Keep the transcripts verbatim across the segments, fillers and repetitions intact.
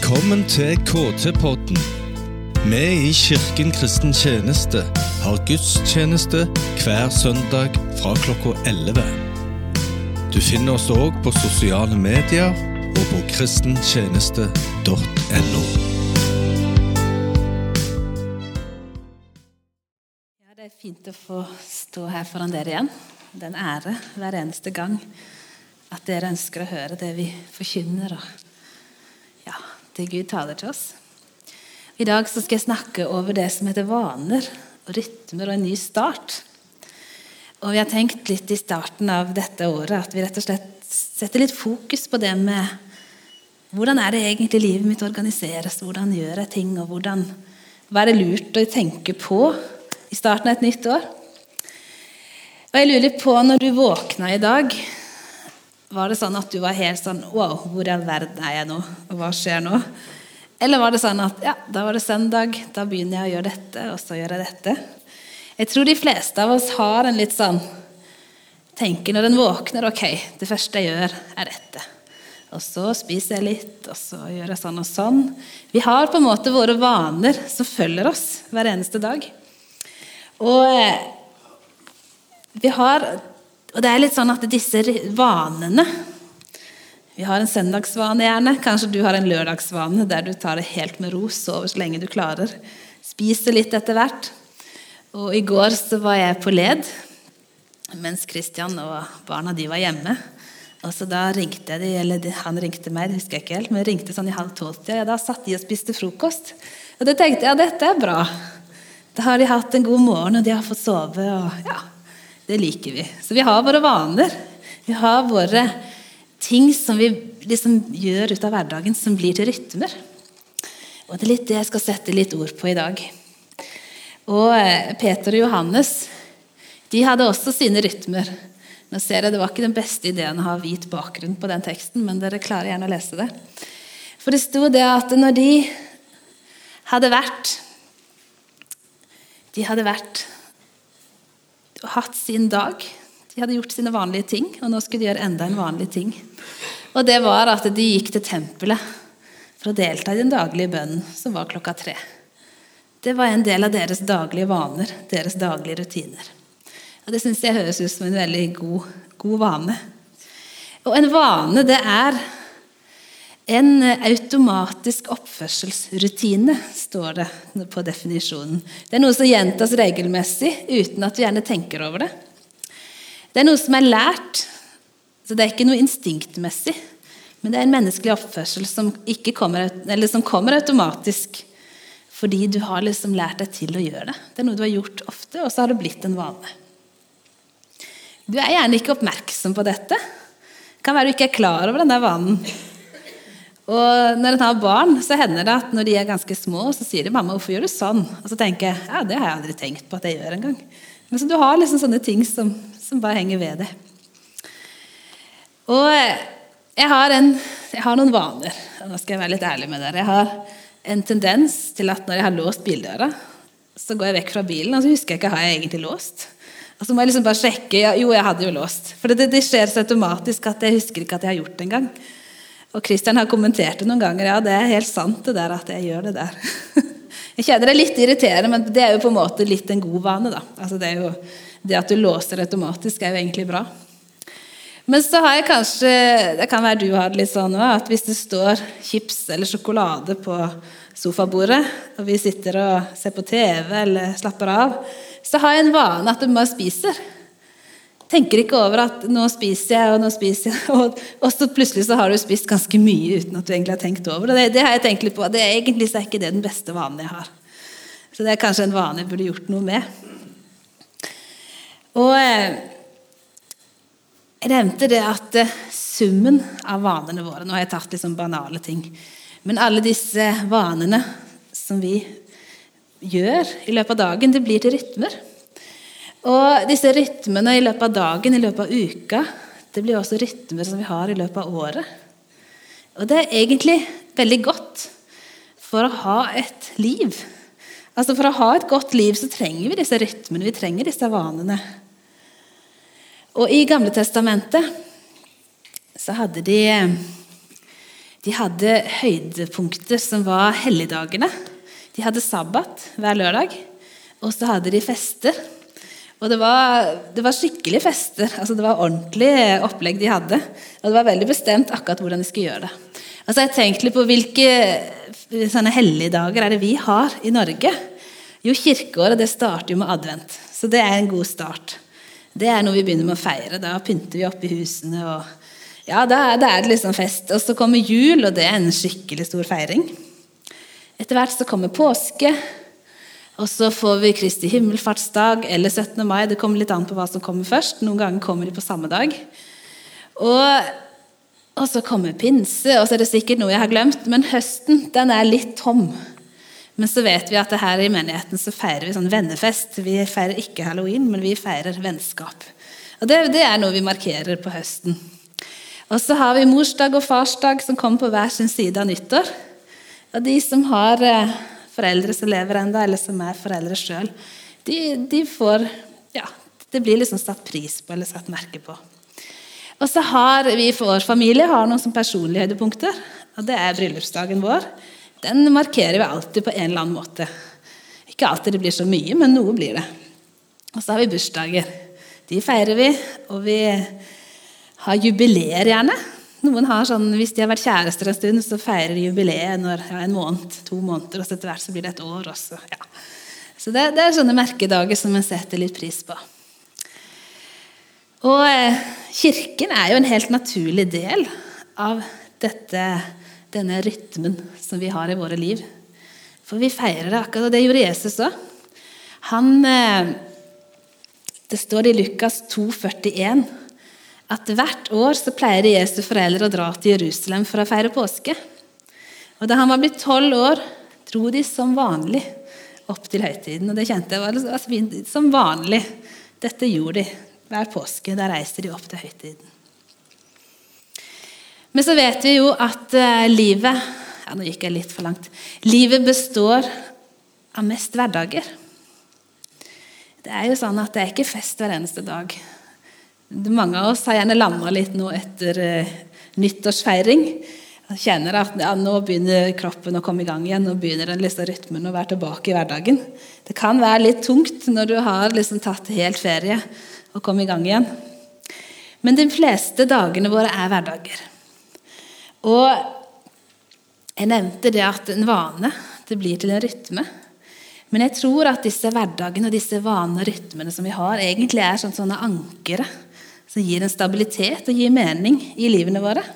Velkommen til K T-podden. Vi i Kirken Kristen Tjeneste har gudstjeneste hver søndag fra klokka elleve. Du finner oss også på sosiale medier og på kristentjeneste punktum no. Ja, det er fint å få stå her foran dere igjen. Det er en ære hver eneste gang at dere ønsker å høre det vi forkynner, og ja, det Gud taler til oss. I dag så skal jeg snakke over det som heter vaner og rytmer og en ny start. Og vi har tenkt litt i starten av dette året at vi rett og slett setter litt fokus på det med hvordan er det egentlig livet mitt organiseres, hvordan gjør jeg ting, og hvordan, hva er det lurt å tenke på i starten av et nytt år. Og jeg lurer på, når du våkna i dag, var det sånn at du var helt sånn, wow, hvor i all verden er jeg nå, og hva skjer nå? Eller var det sånn at, ja, da var det søndag, da begynner jeg å gjøre dette, og så gjør jeg dette. Jeg tror de fleste av oss har en litt sånn, tenker når en våkner, ok, det første jeg gjør er dette. Og så spiser jeg litt, og så gjør jeg sånn og sånn. Vi har på en måte våre vaner som følger oss hver eneste dag. Og vi har, og det er litt sånn at disse vanene, vi har en søndagsvane gjerne, kanskje du har en lørdagsvane der du tar det helt med ro, sover så lenge du klarer, spiser litt etter hvert. Og i går så var jeg på led, mens Kristian og barna de var hjemme. Og så da ringte jeg de, eller de, han ringte meg, det husker jeg ikke helt, men ringte sånn i halv tolvtida, ja, da satt de og spiste frokost. Og da tenkte jeg, ja, dette er bra. Da har de hatt en god morgen, og de har fått sove, og ja, det liker vi. Så vi har våre vaner, vi har våre ting som vi liksom gjør ut av hverdagen som blir til rytmer. Og det er litt det jeg skal sette litt ord på i dag. Og Peter og Johannes, de hadde også sine rytmer. Nå ser jeg, det var ikke den beste ideen å ha hvit bakgrunn på den teksten, men dere klarer gjerne å lese det. For det stod det at når de hadde vært, de hadde vært og hatt sin dag, de hadde gjort sine vanlige ting, og nå skulle de gjøre enda en vanlig ting. Og det var at de gikk til tempelet for å delta i den daglige bønnen, som var klokka tre. Det var en del av deres daglige vaner, deres daglige rutiner. Og det synes jeg høres ut som en veldig god, god vane. Og en vane, det er en automatisk oppførselsrutine, står det på definisjonen. Det er noe som gjentas regelmessig, uten at du gjerne tenker over det. Det er noe som er lært, så det er ikke noe instinktmessig, men det er en menneskelig oppførsel som, ikke kommer, eller som kommer automatisk, fordi du har liksom lært deg til å gjøre det. Det er noe du har gjort ofte, og så har det blitt en vane. Du er gjerne ikke oppmerksom på dette. Det kan være du ikke er klar over den der vanen. Og når en har barn, så hender det at når de er ganske små, så sier de, mamma, hvorfor gjør du sånn? Og så tenker jeg, ja, det har jeg aldri tenkt på at jeg gjør en gang. Men så du har liksom sånne ting som, som bare henger ved det. Og jeg har, en, jeg har noen vaner, og nå skal jeg være litt ærlig med dere. Jeg har en tendens til at når jeg har låst bildøra, så går jeg vekk fra bilen, og så husker jeg ikke, har jeg egentlig låst? Og så må jeg liksom bare sjekke, ja, jo, jeg hadde jo låst. For det, det skjer så automatisk at jeg husker ikke at jeg har gjort det en gang. Og Kristian har kommentert det noen ganger, ja, det er helt sant det der at jeg gjør det der. Jeg kjenner det litt irriterende, men det er jo på en måte litt en god vane da. Altså det er jo, det at du låser automatisk er jo egentlig bra. Men så har jeg kanskje, det kan være du har det litt sånn også, at hvis det står chips eller sjokolade på sofabordet, og vi sitter og ser på T V eller slapper av, så har jeg en vane at du bare spiser. Tenker ikke over at nå spiser jeg, og nå spiser jeg, og, og så plutselig så har du spist ganske mye uten at du egentlig har tenkt over det. Det, det har jeg tenkt litt på. Det er egentlig så er ikke det den beste vanen jeg har. Så det er kanskje en vane jeg burde gjort noe med. Og jeg nevnte det at summen av vanene våre, nå har jeg tatt litt sånn banale ting, men alle disse vanene som vi gjør i løpet av dagen, det blir til rytmer. Og disse rytmene i løpet av dagen, i løpet av uka, det blir også rytmer som vi har i løpet av året. Og det er egentlig veldig godt for å ha et liv. Altså for å ha et godt liv så trenger vi disse rytmene, vi trenger disse vanene. Og i Gamle Testamentet så hadde de de hadde høydepunkter som var helligdagene. De hadde sabbat hver lørdag, og så hadde de fester. Og det var, det var skikkelig fester, altså det var ordentlig opplegg de hadde. Og det var veldig bestemt akkurat hvordan de skulle gjøre det. Altså jeg tenkte litt på hvilke sånne helligdager er det vi har i Norge. Jo, kirkeåret det starter jo med advent, så det er en god start. Det er noe vi begynner med å feire, da pynter vi opp i husene, og ja, da er, da er det liksom fest. Og så kommer jul, og det er en skikkelig stor feiring. Etter hvert så kommer påske, og så får vi Kristi himmelfartsdag eller syttende mai, det kommer litt an på hva som kommer først. Noen ganger kommer de på samme dag. Og, og så kommer pinse, og så er det sikkert noe jeg har glemt, men høsten, den er litt tom. Men så vet vi at det her i menigheten så feirer vi sånn vennefest. Vi feirer ikke Halloween, men vi feirer vennskap. Og det, det er noe vi markerer på høsten. Og så har vi morsdag og farsdag som kommer på hver sin side av nyttår. Og de som har foreldre som lever enda, eller som er foreldre selv, de, de får, ja, det blir liksom satt pris på, eller satt merke på. Og så har vi for vår familie har noen som personlige høydepunkter, og det er bryllupsdagen vår. Den markerer vi alltid på en eller annen måte. Ikke alltid det blir så mye, men noe blir det. Og så har vi bursdager. De feirer vi, og vi har jubileer gjerne. Noen har sånn, hvis de har vært kjærester en stund, så feirer de jubileet når ja, en måned, to måneder, og så etter hvert så blir det et år også. Ja. Så det, det er sånne merkedager som man setter litt pris på. Og eh, kirken er jo en helt naturlig del av dette, denne rytmen som vi har i våre liv. For vi feirer det akkurat, og det gjorde Jesus også. Han, eh, det står i Lukas to førtien, at hvert år så pleier Jesu foreldre å dra til Jerusalem for å feire påske. Og da han var blitt tolv år, dro de som vanlig opp til høytiden. Og det kjente jeg var altså, som vanlig. Dette gjorde de hver påske. Da reiste de opp til høytiden. Men så vet vi jo at uh, livet, ja nå gikk jeg litt for langt, livet består av mest hverdager. Det er jo sånn at det er ikke fest hver eneste dag. Mange av oss har gjerne lammet litt nå etter uh, nyttårsfeiring. Jeg kjenner at ja, nå begynner kroppen å komme i gang igjen, nå begynner den liksom rytmen å være tilbake i hverdagen. Det kan være litt tungt når du har liksom tatt helt ferie og komme i gang igjen. Men de fleste dagene våre er hverdager. Og jeg nevnte det at en vane, det blir til en rytme. Men jeg tror at disse hverdagene og disse vanene og rytmene som vi har, egentlig er sånn, sånne ankere som gir en stabilitet og gir mening i livene våre.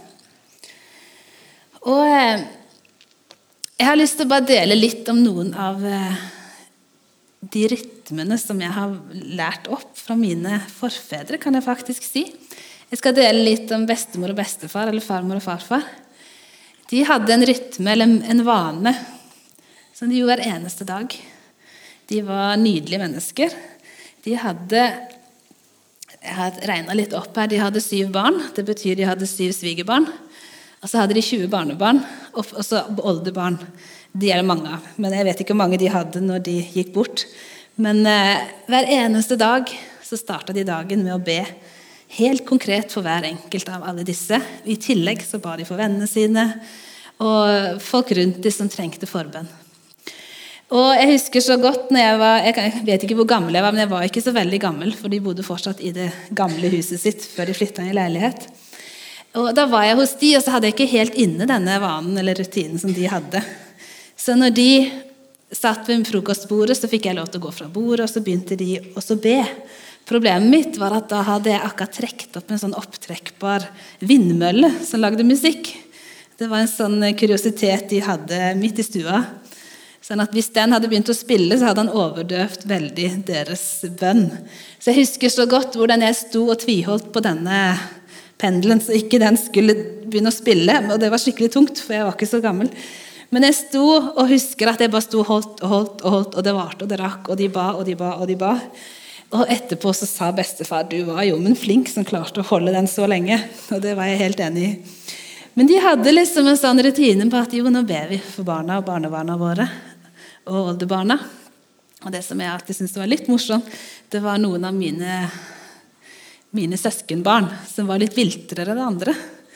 Og jeg har lyst til å bare dele litt om noen av de rytmene som jeg har lært opp fra mine forfedre, kan jeg faktisk si. Jeg skal dele litt om bestemor og bestefar, eller farmor og farfar. De hadde en rytme, eller en vane, som de gjorde hver eneste dag. De var nydelige mennesker. De hadde, jeg har regnet litt opp her, de hadde syv barn, det betyr de hadde syv svigerbarn. Og så hadde de tjue barnebarn, og så oldebarn. De er det mange av, men jeg vet ikke hvor mange de hadde når de gikk bort. Men eh, hver eneste dag så startet de dagen med å be helt konkret for hver enkelt av alle disse. I tillegg så ba de for vennene sine, og folk rundt de som trengte forbønn. Og jeg husker så godt når jeg var, jeg vet ikke hvor gammel jeg var, men jeg var ikke så veldig gammel, for de bodde fortsatt i det gamle huset sitt før de flyttet i leilighet. Og da var jeg hos de, og så hadde jeg ikke helt inne denne vanen eller rutinen som de hadde. Så når de satt ved frokostbordet, så fikk jeg lov til å gå fra bordet, og så begynte de også å be. Problemet mitt var at da hadde jeg akkurat trekt opp en sånn opptrekkbar vindmølle som lagde musikk. Det var en sånn kuriositet de hadde midt i stua. Sånn at hvis den hadde begynt å spille, så hadde han overdøvt veldig deres bønn. Så jeg husker så godt hvordan jeg sto og tviholdt på denne pendelen, så ikke den skulle begynne å spille, og det var skikkelig tungt, for jeg var ikke så gammel. Men jeg sto og husker at jeg bare sto og holdt og holdt og holdt, og det varte og det rakk, og de ba og de ba og de ba. Og etterpå så sa bestefar, du var jo men flink som klarte å holde den så lenge, og det var jeg helt enig i. Men de hadde liksom en sånn rutine på at jo, nå ber vi for barna og barnebarna våre, og oldebarna. Og det som jeg alltid syntes var litt morsomt, det var noen av mine, mine søskenbarn som var litt viltrere enn andre.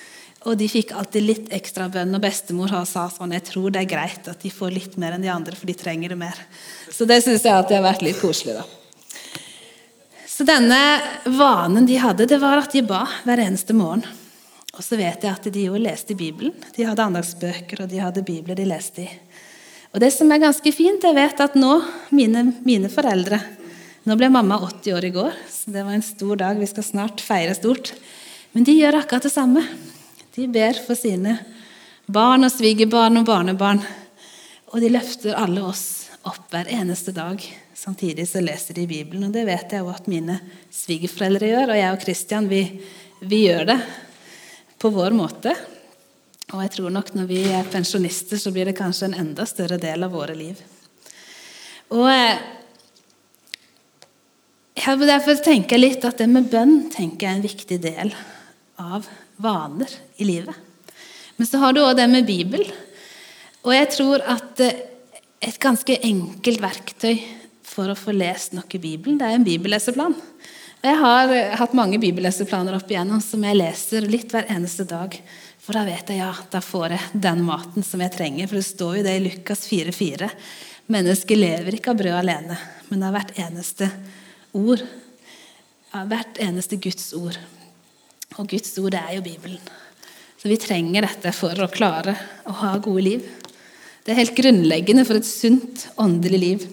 Og de fikk alltid litt ekstra bønn, og bestemor sa sånn, jeg tror det er greit at de får litt mer enn de andre, for de trenger det mer. Så det synes jeg alltid har vært litt koselig da. Så denne vanen de hadde, det var at de ba hver eneste morgen. Og så vet jeg at de jo leste i Bibelen. De hadde andagsbøker, og de hadde Bibler de leste i. Og det som er ganske fint, jeg vet at nå, mine, mine foreldre, nå ble mamma åtti år i går, så det var en stor dag, vi skal snart feire stort. Men de gjør akkurat det samme. De ber for sine barn og svigerbarn og barnebarn, og de løfter alle oss opp hver eneste dag. Samtidig så leser de Bibelen, og det vet jeg jo at mine svigerforeldre gjør, og jeg og Kristian, vi, vi gjør det på vår måte. Og jeg tror nok når vi er pensjonister, så blir det kanskje en enda større del av våre liv. Og jeg vil derfor tenke litt at det med bønn tenker jeg er en viktig del av vaner i livet. Men så har du også det med Bibel. Og jeg tror at et ganske enkelt verktøy for å få lest nok i Bibelen, det er en bibelleseplan. Og jeg har hatt mange bibelleseplaner opp igjennom som jeg leser litt hver eneste dag. For da vet jeg, ja, da får jeg den maten som jeg trenger. For det står jo det i Lukas fire fire. Mennesket lever ikke av brød alene, men av hvert eneste ord. Av hvert eneste Guds ord. Og Guds ord, det er jo Bibelen. Så vi trenger dette for å klare å ha gode liv. Det er helt grunnleggende for et sunt, åndelig liv.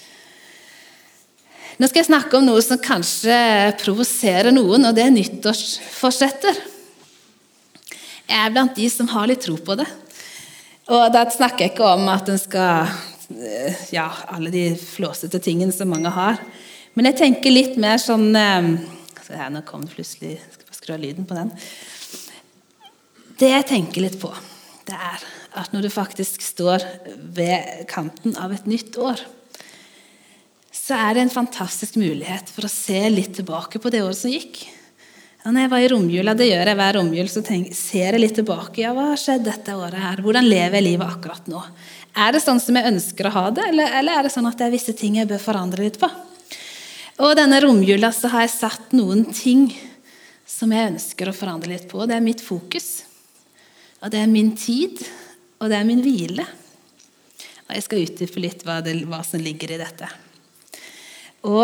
Nå skal jeg snakke om noe som kanskje provoserer noen, og det er nyttårsforsetter. Jeg er blant de som har litt tro på det. Og da snakker jeg ikke om at en skal, ja, alle de flåsete tingene som mange har. Men jeg tenker litt mer sånn, så her, nå kom det plutselig, skal jeg skru av lyden på den. Det jeg tenker litt på, det er at når du faktisk står ved kanten av et nytt år, så er det en fantastisk mulighet for å se litt tilbake på det året som gikk. Ja, når jeg var i romjula, det gjør jeg hver romjul, så tenker, ser jeg litt tilbake. Ja, hva har skjedd dette året her? Hvordan lever jeg livet akkurat nå? Er det sånn som jeg ønsker å ha det, eller, eller er det sånn at det er visse ting jeg bør forandre litt på? Og denne romjula så har jeg satt noen ting som jeg ønsker å forandre litt på. Det er mitt fokus, og det er min tid, og det er min hvile. Og jeg skal utdype litt hva, det, hva som ligger i dette. Og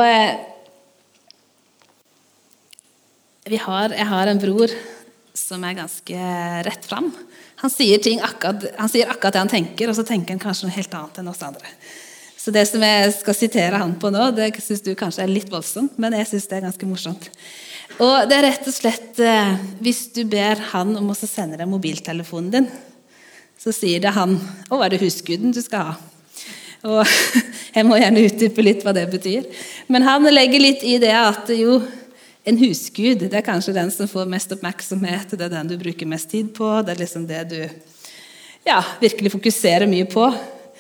vi har, jeg har en bror som er ganske rett frem. Han sier, ting akkurat, han sier akkurat det han tenker, og så tenker han kanskje noe helt annet enn oss andre. Så det som jeg skal sitere han på nå, det synes du kanskje er litt voldsomt, men jeg synes det er ganske morsomt. Og det er rett og slett, hvis du ber han om å sende deg mobiltelefonen din, så sier det han, å, er det husguden du skal ha? Og jeg må gjerne utdype litt hva det betyr. Men han legger litt i det at jo, en husgud, det er kanskje den som får mest oppmerksomhet, det er den du bruker mest tid på, det er liksom det du ja, virkelig fokuserer mye på.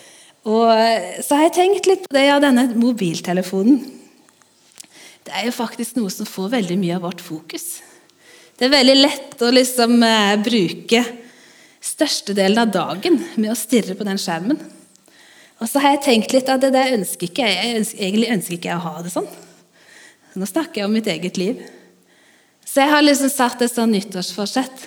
Og så har jeg tenkt litt på det, ja, denne mobiltelefonen. Det er jo faktisk noe som får veldig mye av vårt fokus. Det er veldig lett å liksom eh, bruke størstedelen av dagen med å stirre på den skjermen. Og så har jeg tenkt litt at det der ønsker ikke jeg, jeg ønsker, egentlig ønsker ikke jeg å ha det sånn. Så nå snakker jeg om mitt eget liv. Så jeg har liksom satt et sånn nyttårsforsett,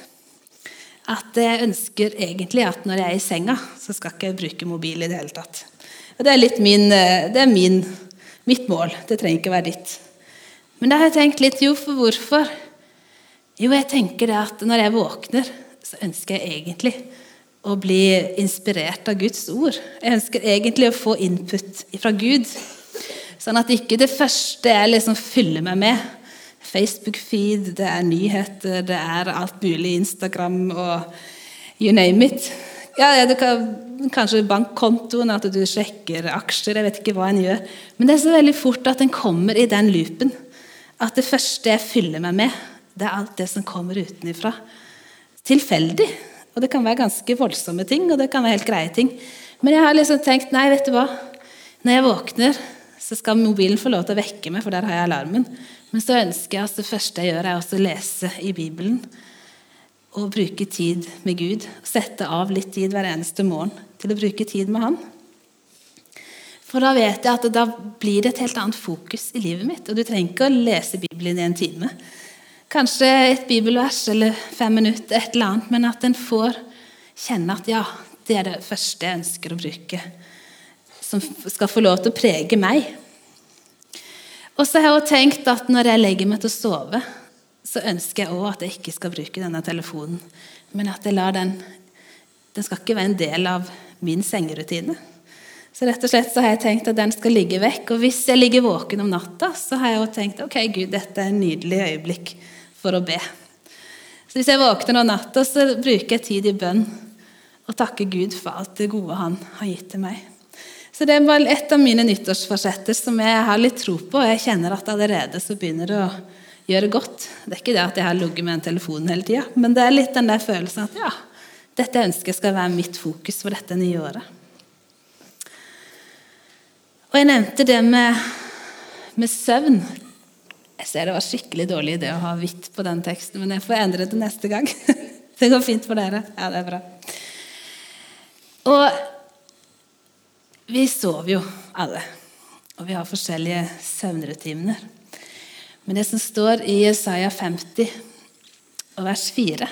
at jeg ønsker egentlig at når jeg er i senga, så skal ikke jeg bruke mobil i det hele tatt. Og det er litt min, det er min, mitt mål, det trenger ikke være ditt. Men da har jeg tenkt litt, jo, for hvorfor? Jo, jeg tenker det at når jeg våkner, så ønsker jeg egentlig å bli inspirert av Guds ord. Jeg ønsker egentlig å få input fra Gud, sånn at ikke det første jeg liksom fyller meg med, Facebook-feed, det er nyheter, det er alt mulig, Instagram og you name it. Ja, det kan kanskje bankkontoen, at du sjekker aksjer, jeg vet ikke hva en gjør. Men det er så veldig fort at en kommer i den loopen, at det første jeg fyller meg med, det er alt det som kommer utenifra. Tilfeldig. Og det kan være ganske voldsomme ting, og det kan være helt greie ting. Men jeg har liksom tenkt, nei, vet du hva? Når jeg våkner, så skal mobilen få lov til å vekke meg, for der har jeg alarmen. Men så ønsker jeg at det første jeg gjør er også å lese i Bibelen, og bruke tid med Gud, og sette av litt tid hver eneste morgen til å bruke tid med han. For da vet jeg at da blir det et helt annet fokus i livet mitt, og du trenger ikke å lese Bibelen i en time. kanskje et bibelvers eller fem minutter, et eller annet, men at en får kjenne at ja, det er det første jeg ønsker å bruke, som skal få lov til å prege meg. Og så har jeg også tenkt at når jeg legger meg til å sove, så ønsker jeg også at jeg ikke skal bruke denne telefonen, men at jeg lar den, den skal ikke være en del av min sengerutine. Så rett og slett så har jeg tenkt at den skal ligge vekk, og hvis jeg ligger våken om natta, så har jeg også tenkt, ok Gud, dette er en nydelig øyeblikk for å be. Så hvis jeg våkner om natta, så bruker jeg tid i bønn, og takker Gud for alt det gode han har gitt til meg. Så det var et av mine nyttårsforsetter som jeg har litt tro på, og jeg kjenner at allerede så begynner det å gjøre godt. Det er ikke det at jeg har ligget med en telefon hele tiden, men det er litt den der følelsen at ja, dette ønsker skal være mitt fokus for dette nye året. Og jeg nevnte det med, med søvn. Jeg ser det var skikkelig dårlig idé å ha hvitt på den teksten, men jeg får endre det neste gang. Det går fint for dere. Ja, det er bra. Og vi sover jo alle, og vi har forskjellige søvnrutiner. Men det som står i Jesaja femti, og vers fire,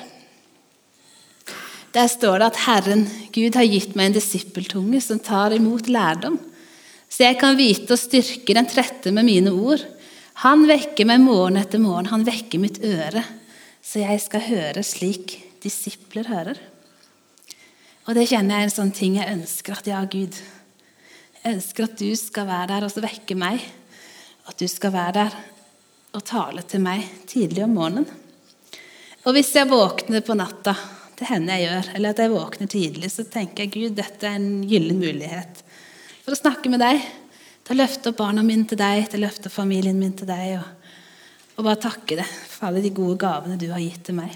der står det at Herren, Gud, har gitt meg en disippeltunge som tar imot lærdom, så jeg kan vite og styrke den trette med mine ord. Han vekker meg morgen etter morgen, han vekker mitt øre, så jeg skal høre slik disipler hører. Og det kjenner jeg en sånn ting jeg ønsker at, ja Gud, jeg ønsker at du skal være der og så vekke meg, at du skal være der og tale til meg tidlig om morgenen. Og hvis jeg våkner på natta, det hender jeg gjør, eller at jeg våkner tidlig, så tenker jeg, Gud, dette er en gyllen mulighet for å snakke med deg, til å løfte opp barna mine til deg, til å løfte familien min til deg, og, og bare takke deg for alle de gode gavene du har gitt til meg.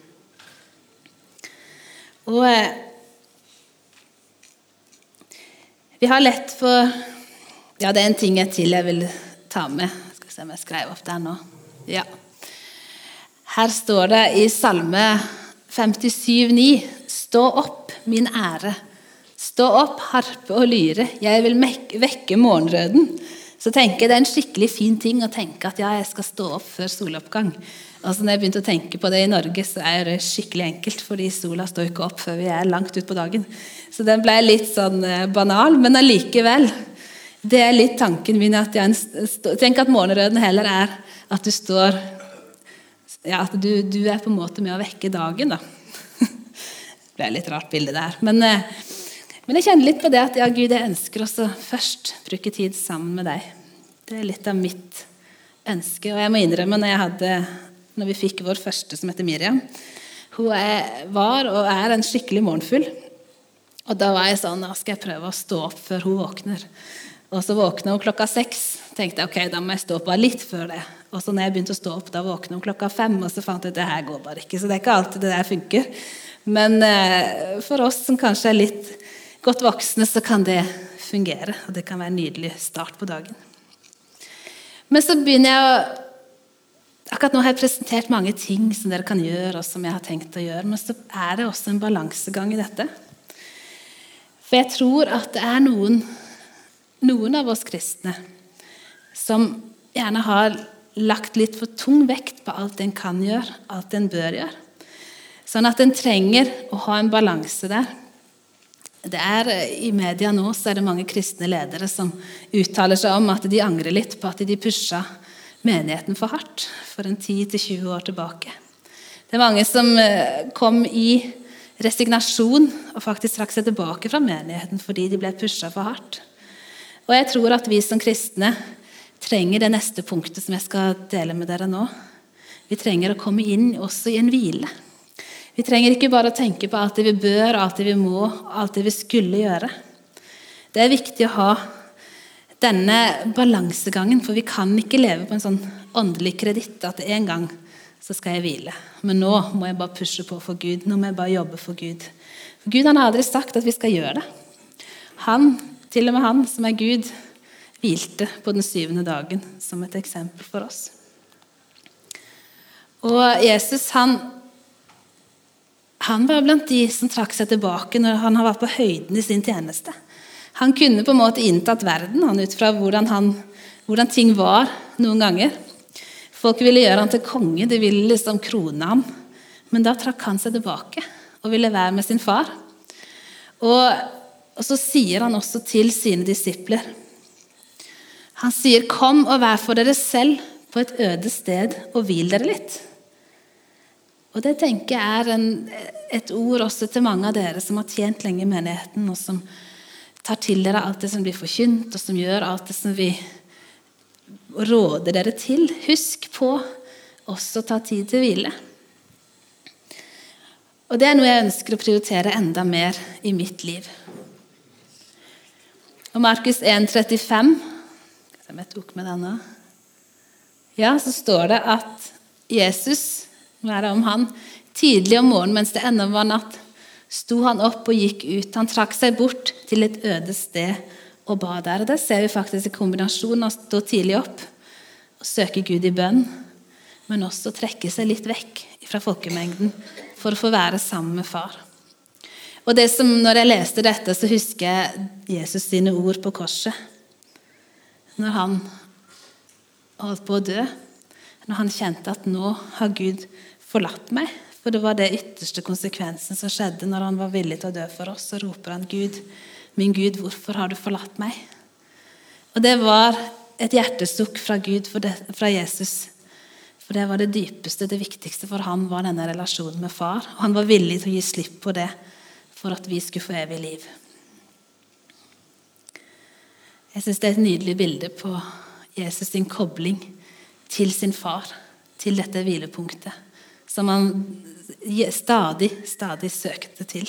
Og vi har lett for, ja, det er en ting jeg til jeg vil ta med, skal vi se om jeg skrev opp der nå. Ja. Her står det i Salme femtisju ni, stå opp, min ære. Stå opp, harpe og lyre. Jeg vil vekke morgenrøden. Så tenker jeg det er en skikkelig fin ting å tenke at ja, jeg skal stå opp før soloppgang. Altså når jeg begynte å tenke på det i Norge, så er det skikkelig enkelt, fordi sola står ikke opp før vi er langt ut på dagen. Så den ble litt sånn banal, men allikevel. Det er litt tanken min at jeg tenker at morgenrøden heller er at du står, ja, at du, du er på en måte med å vekke dagen da. Det ble litt rart bilde der, men Men jeg kjenner litt på det at ja, Gud, jeg ønsker også først bruke tid sammen med deg. Det er litt av mitt ønske, og jeg må innrømme når jeg hadde, når vi fikk vår første som heter Miriam, hun er, var og er en skikkelig morgenfull, og da var jeg sånn, da skal jeg prøve å stå opp før hun våkner. Og så våkner hun klokka seks, tenkte jeg, ok, da må jeg stå opp bare litt før det. Og så når jeg begynte å stå opp, da våkner hun klokka fem, og så fant jeg at det her går bare ikke, så det er ikke alltid det der funker. Men eh, for oss som kanskje er litt godt voksne, så kan det fungere, og det kan være en nydelig start på dagen. Men så begynner jeg å, akkurat nå har jeg presentert mange ting som dere kan gjøre, og som jeg har tenkt å gjøre, men så er det også en balansegang i dette. For jeg tror at det er noen, noen av oss kristne som gjerne har lagt litt for tung vekt på alt en kan gjøre, alt en bør gjøre. Sånn at en trenger å ha en balanse der. Det er, i media nå så er det mange kristne ledere som uttaler seg om at de angrer litt på at de pusha menigheten for hardt for en ti til tjue år tilbake. Det er mange som kom i resignasjon og faktisk trakk seg tilbake fra menigheten fordi de ble pusha for hardt. Og jeg tror at vi som kristne trenger det neste punktet som jeg skal dele med dere nå. Vi trenger å komme inn også i en hvile. Vi trenger ikke bare å tenke på alt det vi bør, alt det vi må, alt det vi skulle gjøre. Det er viktig å ha denne balansegangen, for vi kan ikke leve på en sånn åndelig kreditt at en gang så skal jeg hvile. Men nå må jeg bare pushe på for Gud, nå må jeg bare jobbe for Gud. For Gud han har aldri sagt at vi skal gjøre det. Han, til og med han som er Gud, hvilte på den syvende dagen som et eksempel for oss. Og Jesus han Han var blant de som trakk seg tilbake når han var på høyden i sin tjeneste. Han kunne på en måte inntatt verden han, ut fra hvordan, han, hvordan ting var noen ganger. Folk ville gjøre han til konge, de ville liksom krone ham. Men da trakk han seg tilbake og ville være med sin far. Og, og så sier han også til sine disipler. Han sier, kom og vær for dere selv på et øde sted og hvil dere litt. Og det tenker jeg er en, et ord også til mange av dere som har tjent lenge i menigheten, og som tar til dere alt det som blir forkynt, og som gjør alt det som vi råder dere til. Husk på også å ta tid til hvile. Og det er noe jeg ønsker å prioritere enda mer i mitt liv. Og Markus en trettifem, som jeg tok med denne, ja, så står det at Jesus, nå er det om han, tidlig om morgenen mens det enda var natt, sto han opp og gikk ut. Han trakk seg bort til et øde sted og ba der. Og det ser vi faktisk i kombinasjon av å stå tidlig opp og søke Gud i bønn, men også trekke seg litt vekk fra folkemengden for å få være sammen med far. Og det som, når jeg leste dette, så husker jeg Jesus sine ord på korset. Når han holdt på å dø, når han kjente at nå har Gud forlatt meg, for det var det ytterste konsekvensen som skjedde når han var villig til å dø for oss, så roper han, Gud, min Gud, hvorfor har du forlatt meg? Og det var et hjertesukk fra Gud, for det, fra Jesus. For det var det dypeste, det viktigste for han var denne relasjonen med far. Og han var villig til å gi slipp på det for at vi skulle få evig liv. Jeg synes det er et nydelig bilde på Jesus sin kobling til sin far, til dette hvilepunktet, som han stadig, stadig søkte til.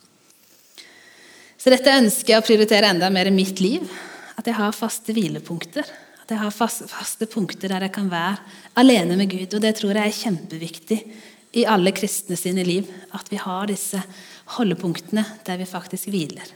Så dette ønsker jeg å prioritere enda mer i mitt liv, at jeg har faste hvilepunkter, at jeg har faste punkter der jeg kan være alene med Gud, og det tror jeg er kjempeviktig i alle kristne sine liv, at vi har disse holdepunktene der vi faktisk hviler.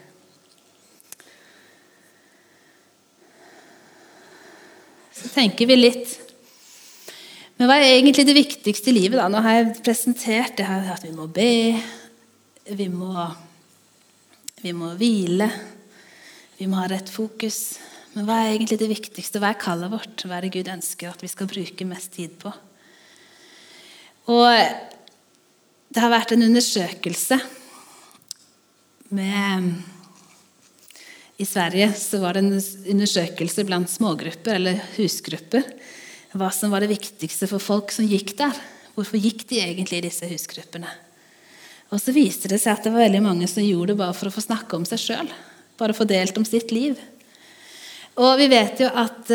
Så tenker vi litt, men hva er egentlig det viktigste i livet da? Nå har jeg presentert det her, at vi må be, vi må, vi må hvile, vi må ha rett fokus. Men hva er egentlig det viktigste? Hva er kallet vårt? Hva er det Gud ønsker at vi skal bruke mest tid på? Og det har vært en undersøkelse med, i Sverige så var det en undersøkelse blant smågrupper eller husgrupper, hva som var det viktigste for folk som gikk der. Hvorfor gikk de egentlig i disse husgruppene? Og så viste det seg at det var veldig mange som gjorde det bare for å få snakke om seg selv, bare få delt om sitt liv. Og vi vet jo at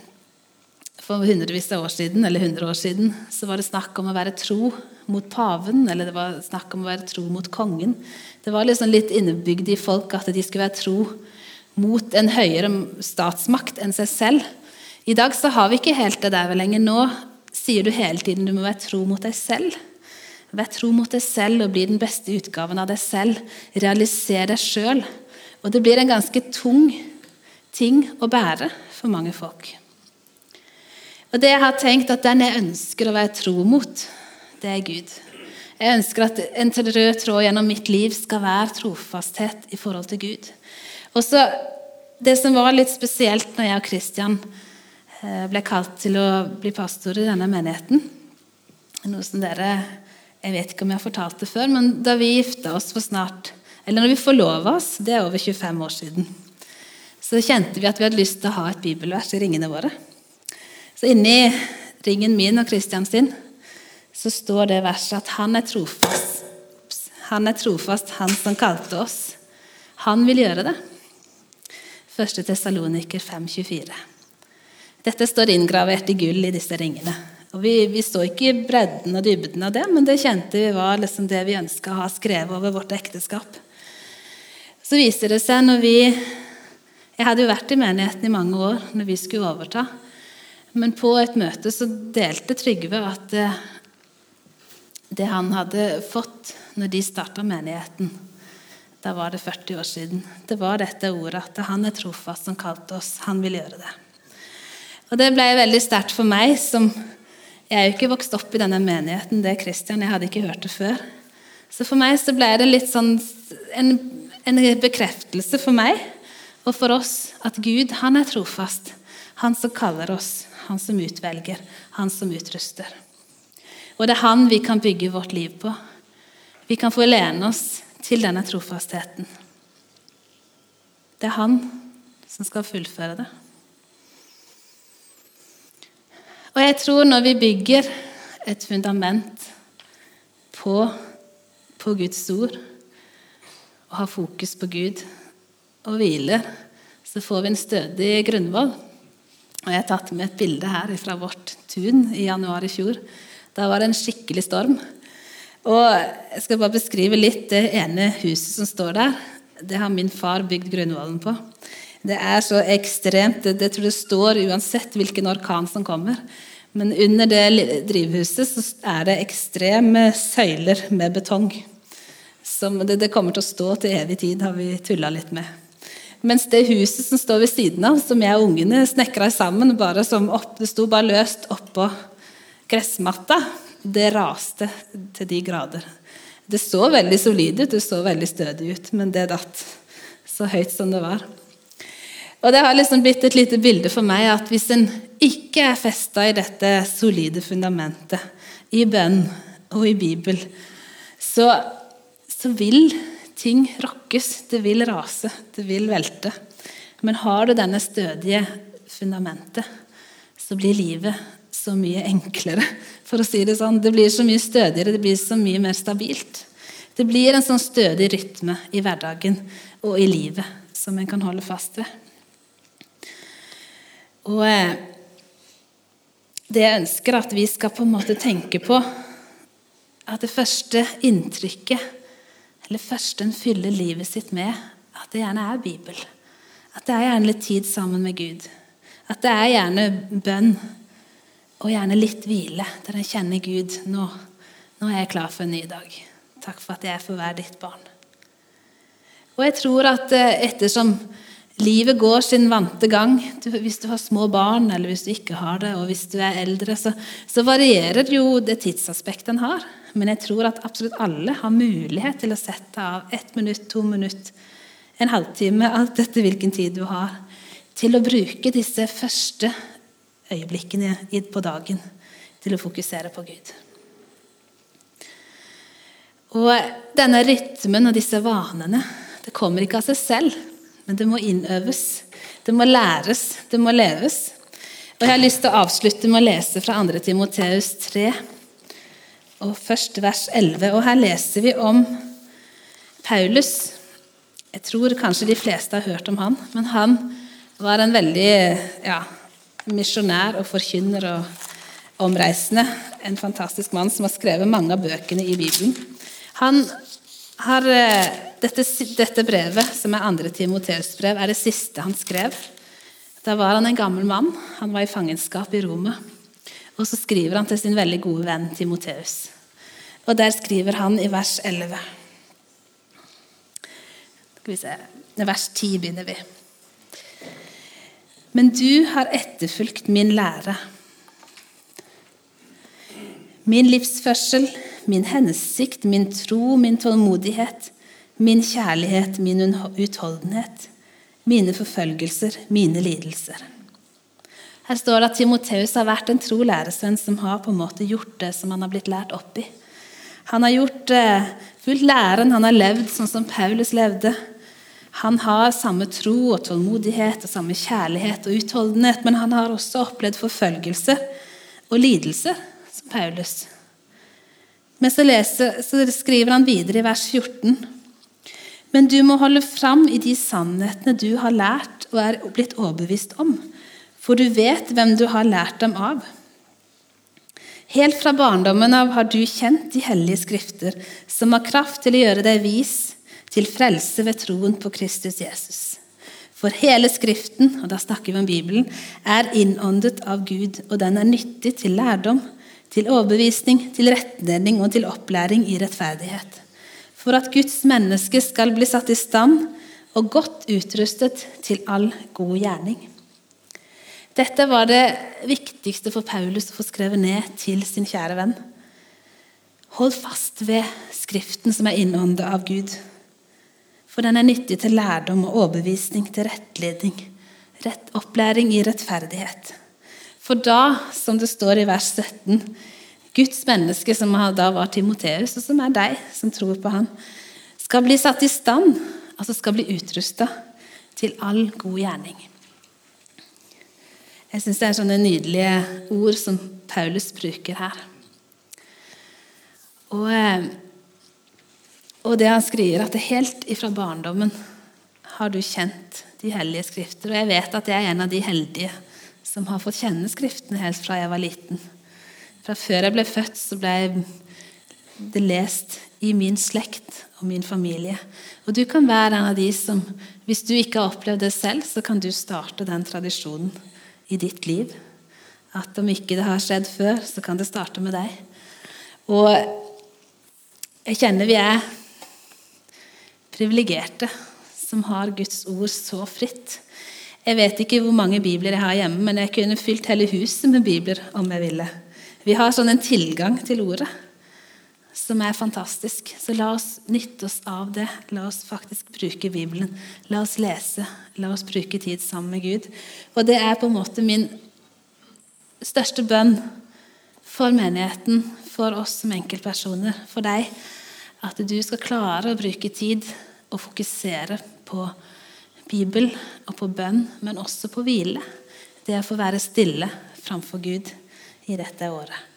for hundrevis av år siden, eller hundre år siden, så var det snakk om å være tro mot paven, eller det var snakk om å være tro mot kongen. Det var liksom litt innebygd i folk at de skulle være tro mot en høyere statsmakt enn seg selv. I dag så har vi ikke helt det der lenger. Nå sier du hele tiden du må være tro mot deg selv. Vær tro mot deg selv og bli den beste utgaven av deg selv. Realiser deg selv. Og det blir en ganske tung ting å bære for mange folk. Og det jeg har tenkt at den jeg ønsker å være tro mot, det er Gud. Jeg ønsker at en rød tråd gjennom mitt liv skal være trofasthet i forhold til Gud. Og så det som var litt spesielt når jeg og Kristian ble kalt til å bli pastor i denne menigheten, noe som dere, jeg vet ikke om jeg har fortalt det før, men da vi gifta oss for snart, eller når vi forlovet oss, det er over tjuefem år siden, så kjente vi at vi hadde lyst til å ha et bibelvers i ringene våre. Så inni ringen min og Kristian sin, så står det verset at han er trofast. Han er trofast, han som kalte oss. Han vil gjøre det. Første Tessaloniker fem tjuefire. Dette står inngravert i gull i disse ringene. Og vi, vi så ikke i bredden og dybden av det, men det kjente vi var liksom det vi ønsket å ha skrevet over vårt ekteskap. Så viser det seg når vi, jeg hadde jo vært i menigheten i mange år når vi skulle overta, men på et møte så delte Trygve at det, det han hadde fått når de startet menigheten, da var det førti år siden, det var dette ordet at han er trofast som kalte oss, han vil gjøre det. Og det ble veldig sterkt for meg, som jeg er jo ikke vokst opp i denne menigheten, det er Kristian, jeg hadde ikke hørt det før. Så for meg så ble det litt sånn en, en bekreftelse for meg, og for oss, at Gud, han er trofast. Han som kaller oss, han som utvelger, han som utruster. Og det er han vi kan bygge vårt liv på. Vi kan få lene oss til denne trofastheten. Det er han som skal fullføre det. Og jeg tror når vi bygger et fundament på, på Guds ord, og har fokus på Gud, og hviler, så får vi en stødig grunnvoll. Og jeg har tatt med et bilde her fra vårt tun i januar i fjor. Da var det en skikkelig storm. Og jeg skal bare beskrive litt det ene huset som står der. Det har min far bygd grunnvollen på. Det er så ekstremt, det, det tror jeg står uansett hvilken orkan som kommer. Men under det drivhuset så er det ekstreme søyler med betong. Som det, det kommer til å stå til evig tid, har vi tullet litt med. Mens det huset som står ved siden av, som jeg og ungene snekret sammen, bare som opp, det sto bare løst oppå gressmatta, det raste til de grader. Det så veldig solid ut, det så veldig stødig ut, men det datt så høyt som det var. Og det har liksom blitt et lite bilde for meg at hvis en ikke er festet i dette solide fundamentet, i bønn og i Bibel, så, så vil ting rokkes, det vil rase, det vil velte. Men har du denne stødige fundamentet, så blir livet så mye enklere, for å si det sånn. Det blir så mye stødigere, det blir så mye mer stabilt. Det blir en sånn stødig rytme i hverdagen og i livet som en kan holde fast ved. Og det jeg ønsker at vi skal på en måte tenke på, at det første inntrykket, eller første en fyller livet sitt med, at det gjerne er Bibel. At det er gjerne litt tid sammen med Gud. At det er gjerne bønn, og gjerne litt hvile, der en kjenner Gud. Nå, nå er jeg klar for en ny dag. Takk for at jeg får være ditt barn. Og jeg tror at ettersom livet går sin vante gang, du, hvis du har små barn, eller hvis du ikke har det, og hvis du er eldre, så, så varierer jo det tidsaspektet en har. Men jeg tror at absolutt alle har mulighet til å sette av ett minutt, to minutt, en halvtime, alt etter hvilken tid du har, til å bruke disse første øyeblikkene på dagen til å fokusere på Gud. Og denne rytmen og disse vanene, det kommer ikke av seg selv, men det må innøves, det må læres, det må leves. Og jeg har lyst til å avslutte med å lese fra andre Timoteus tre, og først vers elleve. Og her leser vi om Paulus. Jeg tror kanskje de fleste har hørt om han, men han var en veldig ja, misjonær og forkynner og omreisende. En fantastisk mann som har skrevet mange av bøkene i Bibelen. Han har, dette, dette brevet, som er andre Timoteus brev, er det siste han skrev. Da var han en gammel mann. Han var i fangenskap i Roma. Og så skriver han til sin veldig gode venn Timoteus. Og der skriver han i vers elleve. Skal vi se, i vers ti begynner vi. Men du har etterfulgt min lære, min livsførsel, min hensikt, min tro, min tålmodighet, min kjærlighet, min utholdenhet, mine forfølgelser, mine lidelser. Her står det at Timoteus har vært en tro læresvenn som har på en måte gjort det som han har blitt lært opp i. Han har gjort eh, fullt læren, han har levd sånn som Paulus levde. Han har samme tro og tålmodighet og samme kjærlighet og utholdenhet, men han har også opplevd forfølgelse og lidelse som Paulus. Men så, leser, så skriver han videre i vers fjorten. Men du må holde fram i de sannhetene du har lært og er blitt overbevist om, for du vet hvem du har lært dem av. Helt fra barndommen av har du kjent de hellige skrifter, som har kraft til å gjøre deg vis til frelse ved troen på Kristus Jesus. For hele skriften, og da snakker vi om Bibelen, er innåndet av Gud, og den er nyttig til lærdom, til overbevisning, til rettledning og til opplæring i rettferdighet. For at Guds menneske skal bli satt i stand og godt utrustet til all god gjerning. Dette var det viktigste for Paulus å få skrevet ned til sin kjære venn. Hold fast ved skriften som er innåndet av Gud. For den er nyttig til lærdom og overbevisning, til rettledning, Rett, opplæring i rettferdighet. For da, som det står i vers sytten, Guds menneske, som da var Timoteus, og som er deg, som tror på han, skal bli satt i stand, altså skal bli utrustet til all god gjerning. Jeg synes det er sånne nydelige ord som Paulus bruker her. Og, og det han skriver, at det helt ifra barndommen har du kjent de hellige skrifter. Og jeg vet at jeg er en av de heldige som har fått kjenne skriftene helt fra jeg var liten. Fra før jeg ble født, så ble det lest i min slekt og min familie. Og du kan være en av de som, hvis du ikke har opplevd det selv, så kan du starte den tradisjonen i ditt liv. At om ikke det har skjedd før, så kan det starte med deg. Og jeg kjenner vi er privilegerte som har Guds ord så fritt. Jeg vet ikke hvor mange bibler jeg har hjemme, men jeg kunne fylt hele huset med bibler om jeg ville. Vi har sånn en tilgang til ordet som er fantastisk. Så la oss nytte oss av det. La oss faktisk bruke Bibelen. La oss lese. La oss bruke tid sammen med Gud. Og det er på en måte min største bønn for menigheten, for oss som enkeltpersoner, for deg, at du skal klare å bruke tid og fokusere på Bibel og på bønn, men også på hvile. Det er å få være stille framfor Gud i dette året.